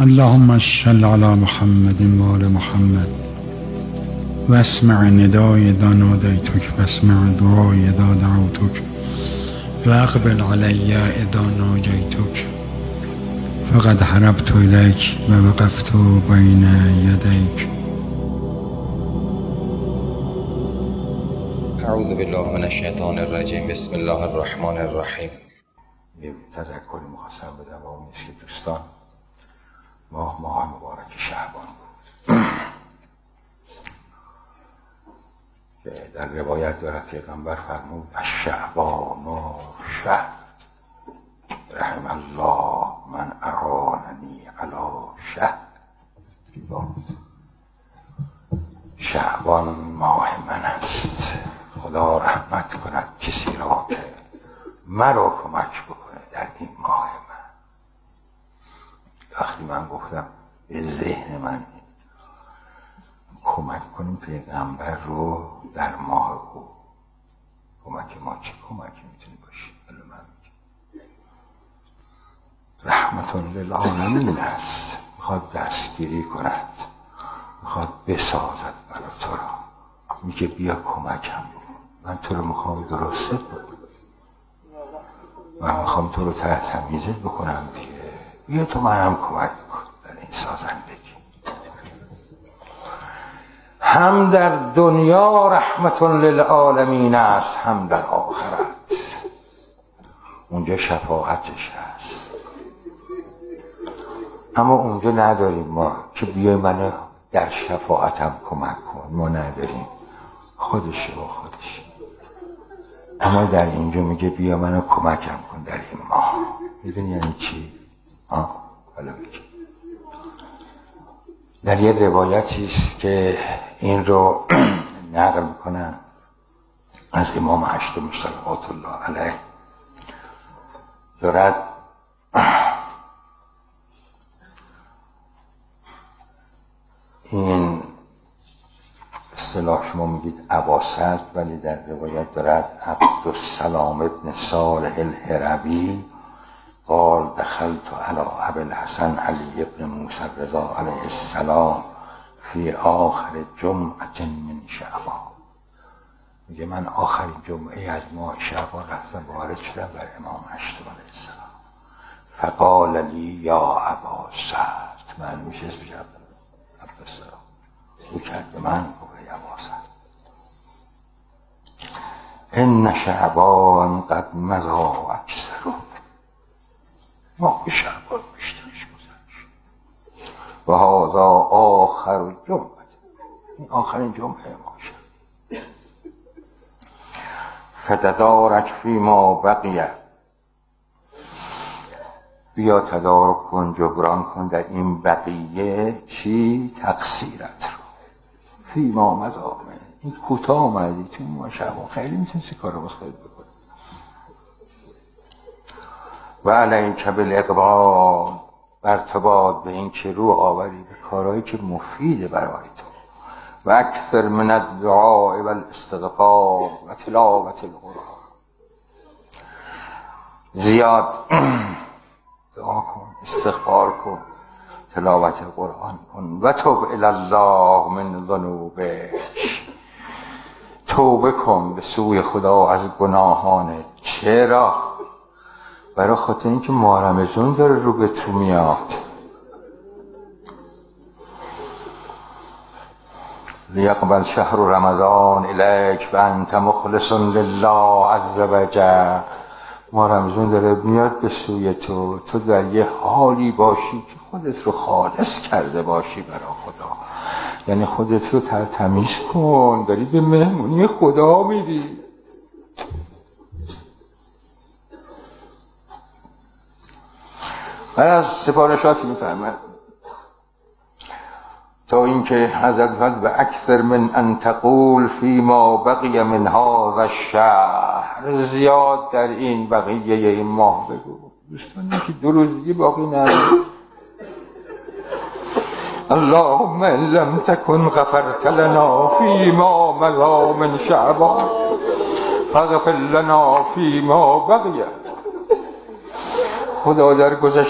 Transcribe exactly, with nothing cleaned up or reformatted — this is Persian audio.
اللهم صل علی محمد و آل محمد و اسمع ندای اذا نادیتک و اسمع دعای اذا دعوتک و اقبل علی اذا ناجیتک فقد هربت الیک و وقفت بین یدیک. اعوذ بالله من الشیطان الرجیم. بسم الله الرحمن الرحیم. یه تذکری می‌خواستم بدم با اون که دوستان ماه ماه مبارک شعبان بود که در روایت دارد پیغمبر فرمود الشعبان شهر رحم الله من اعاننی علی شهر. شعبان ماه من است، خدا رحمت کند کسی را که مرا کمک بکنه در این ماه من. وقتی من گفتم به ذهن من کمک کنیم پیغمبر رو در ماه او، کمک ما چه کمکی میتونه باشه؟ ولی من میگم رحمت للعالمین است، میخواد دستگیری کند، میخواد بسازد منو تو را، میگه بیا کمکم بکن، من تو رو میخوام درستت بکنم، من میخوام تو رو تحت تمیزت بکنم دیگه، بیا تو منم کمک کن در این سازندگی. هم در دنیا رحمت للعالمین است، هم در آخرت اونجا شفاعتش هست. اما اونجا نداریم ما که بیا منو در شفاعتم کمک کن، ما نداریم، خودشه و خودش. اما در اینجا میگه بیا منو کمکم کن در این ماه. میدونی یعنی چی؟ آه حالا میگه در یه روایتی است که این رو نقل میکنن از امام هشتم صلوات الله علیه، دارد این اصطلاح شما میگید اباسط، ولی در روایت دارد عبدالسلام ابن صالح الهروی قال دخلت على ابی الحسن علی ابن موسی رضا علیه السلام فی آخر جمعة من شعبان. میگه من آخرین جمعه از ماه شعبان رفتم وارد شدم بر امام هشتم علیه السلام، فقال لی یا اباسط، من میشه اسمش عبدالسلام، او کرد به من گفت یا اباسط ان شعبان قد مضی اکثره، ما شعبان بیشترش گذشت و هذا آخر جمعه، این آخرین جمعه ما شد. فتدارک فیما بقیه، بیا تدارک کن، جبران کن در این بقیه چی؟ تقصیرت رو. فیما مضامه، این کوتاه آمدی تو ما شعبان، خیلی میتونستی کار رو خیلی بکنی. و علیک بالاقبال، ارتباط به این که رو آوری به کارهایی که مفیده برای تو. و اکثر من الدعاء و الاستغفار و تلاوت القرآن، زیاد دعا کن، استغفار کن، تلاوت قرآن کن. و توب الی الله من ذنوبک، توبه کن به سوی خدا از گناهانت. چرا؟ برای خاطر اینکه ماه رمضان داره رو به تو میاد. لیقبل شهر رمضان الیک و انت مخلص لله عز وجل. ماه رمضان داره میاد به سوی تو، تو در یه حالی باشی که خودت رو خالص کرده باشی برای خدا، یعنی خودت رو تمیز کن، داری به مهمونی خدا میری. من از سفارشاتی میفهمم تا اینکه حضرت فرمود و اکثر من ان تقول فیما بقی من هذا الشهر، زیاد در این بقیه این ماه بگو. دوستان که دو روز دیگه باقی نداره. اللهم ان لم تكن غفرت لنا فیما مضى من شعبان فاغفر لنا فیما بقی. خدا در گذشته